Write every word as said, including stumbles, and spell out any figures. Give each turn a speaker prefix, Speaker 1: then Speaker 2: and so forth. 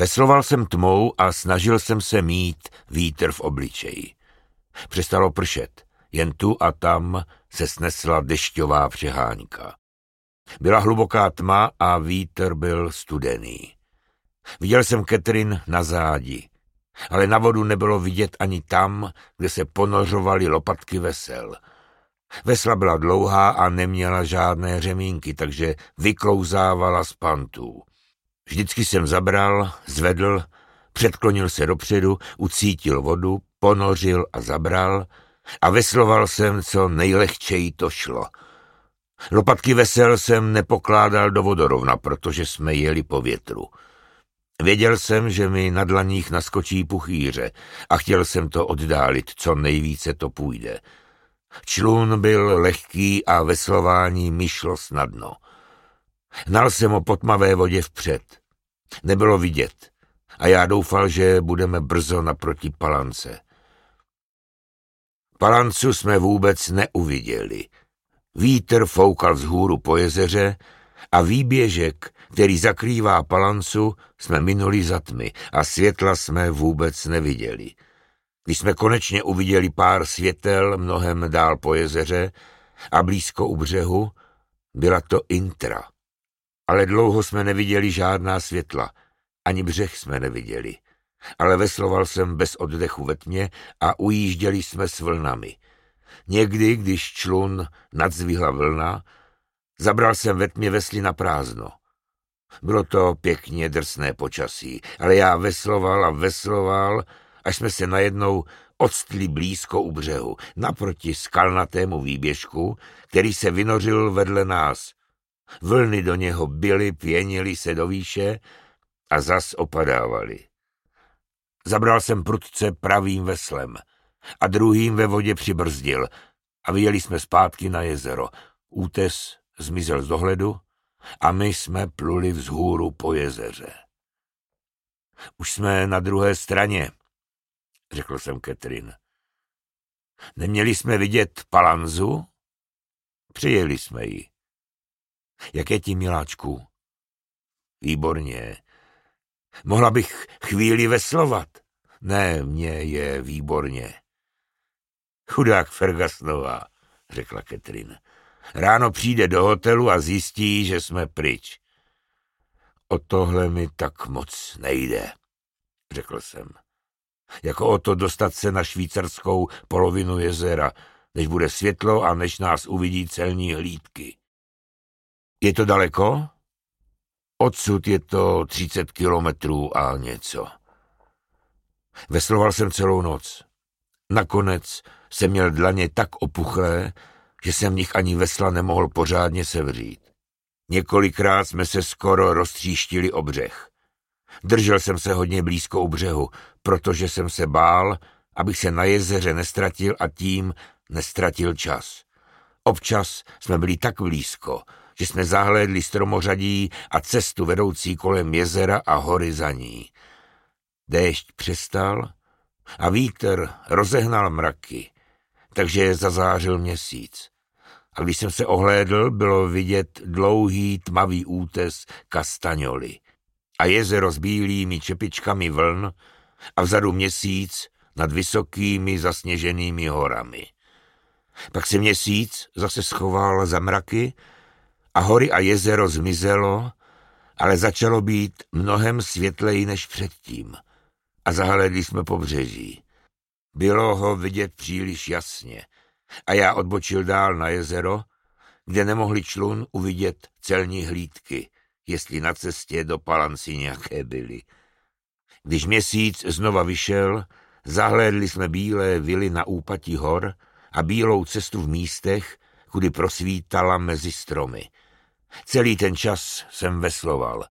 Speaker 1: Vesloval jsem tmou a snažil jsem se mít vítr v obličeji. Přestalo pršet, jen tu a tam se snesla dešťová přehánka. Byla hluboká tma a vítr byl studený. Viděl jsem Catherine na zádi, ale na vodu nebylo vidět ani tam, kde se ponořovaly lopatky vesel. Vesla byla dlouhá a neměla žádné řemínky, takže vyklouzávala z pantů. Vždycky jsem zabral, zvedl, předklonil se dopředu, ucítil vodu, ponořil a zabral a vesloval jsem, co nejlehčeji to šlo. Lopatky vesel jsem nepokládal do vodorovna, protože jsme jeli po větru. Věděl jsem, že mi na dlaních naskočí puchýře a chtěl jsem to oddálit, co nejvíce to půjde. Člun byl lehký a veslování mi šlo snadno. Hnal jsem o po tmavé vodě vpřed. Nebylo vidět a já doufal, že budeme brzo naproti Palance. Palancu jsme vůbec neuviděli. Vítr foukal vzhůru po jezeře a výběžek, který zakrývá Palancu, jsme minuli za tmy a světla jsme vůbec neviděli. Když jsme konečně uviděli pár světel mnohem dál po jezeře a blízko u břehu, byla to Intra. Ale dlouho jsme neviděli žádná světla, ani břeh jsme neviděli. Ale vesloval jsem bez oddechu ve tmě a ujížděli jsme s vlnami. Někdy, když člun nadzvihla vlna, zabral jsem ve tmě vesly na prázdno. Bylo to pěkně drsné počasí, ale já vesloval a vesloval, až jsme se najednou odstli blízko u břehu, naproti skalnatému výběžku, který se vynořil vedle nás. Vlny do něho byly, pěnily se do výše a zas opadávaly. Zabral jsem prudce pravým veslem a druhým ve vodě přibrzdil a vyjeli jsme zpátky na jezero. Útes zmizel z dohledu a my jsme pluli vzhůru po jezeře. Už jsme na druhé straně, řekl jsem Catherine. Neměli jsme vidět Palanzu? Přijeli jsme ji. Jak je ti, miláčku? Výborně. Mohla bych chvíli veslovat? Ne, mně je výborně. Chudák Fergusonová, řekla Catherine. Ráno přijde do hotelu a zjistí, že jsme pryč. O tohle mi tak moc nejde, řekl jsem. Jako o to dostat se na švýcarskou polovinu jezera, než bude světlo a než nás uvidí celní hlídky. Je to daleko? Odsud je to třicet kilometrů a něco. Vesloval jsem celou noc. Nakonec jsem měl dlaně tak opuchlé, že jsem v nich ani vesla nemohl pořádně sevřít. Několikrát jsme se skoro roztříštili o břeh. Držel jsem se hodně blízko u břehu, protože jsem se bál, abych se na jezeře nestratil a tím nestratil čas. Občas jsme byli tak blízko, že jsme zahlédli stromořadí a cestu vedoucí kolem jezera a hory za ní. Déšť přestal a vítr rozehnal mraky, takže zazářil měsíc. A když jsem se ohlédl, bylo vidět dlouhý tmavý útes Castagnoli a jezero s bílými čepičkami vln a vzadu měsíc nad vysokými zasněženými horami. Pak se měsíc zase schoval za mraky a hory a jezero zmizelo, ale začalo být mnohem světleji než předtím a zahlédli jsme pobřeží. Bylo ho vidět příliš jasně a já odbočil dál na jezero, kde nemohli člun uvidět celní hlídky, jestli na cestě do Palanci nějaké byly. Když měsíc znova vyšel, zahlédli jsme bílé vily na úpatí hor a bílou cestu v místech, kudy prosvítala mezi stromy. Celý ten čas jsem vesloval.